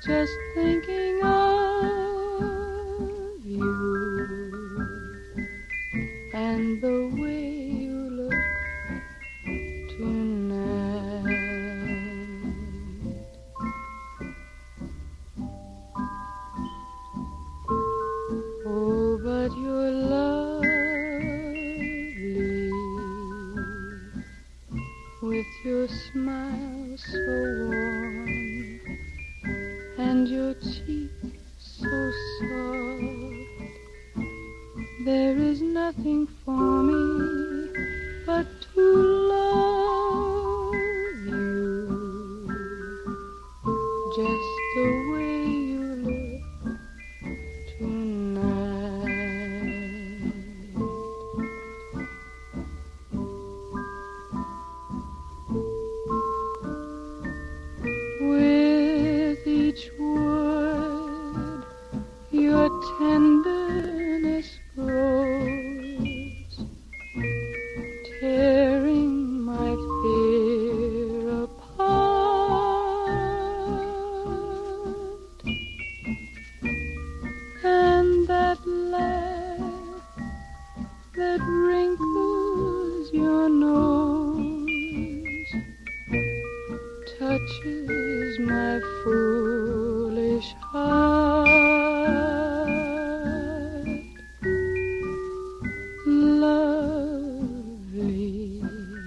just thinking of you and the way you look tonight. Oh, but you're lovely with your smile so warm and your cheek so soft. There is nothing for me but to love you just the way you look tonight. With each word your tenderness grows, tearing my fear apart. And that laugh that wrinkles your nose touches my foolish heart. Lovely,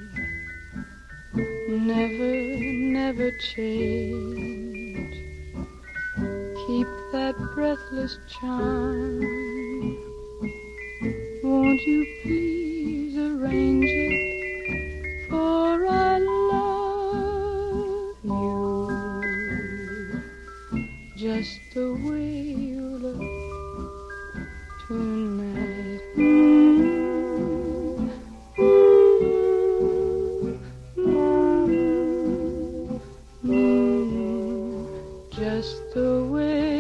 never, never change. Keep that breathless charm. Won't you please arrange it? For I love you just the way you look tonight. Just the way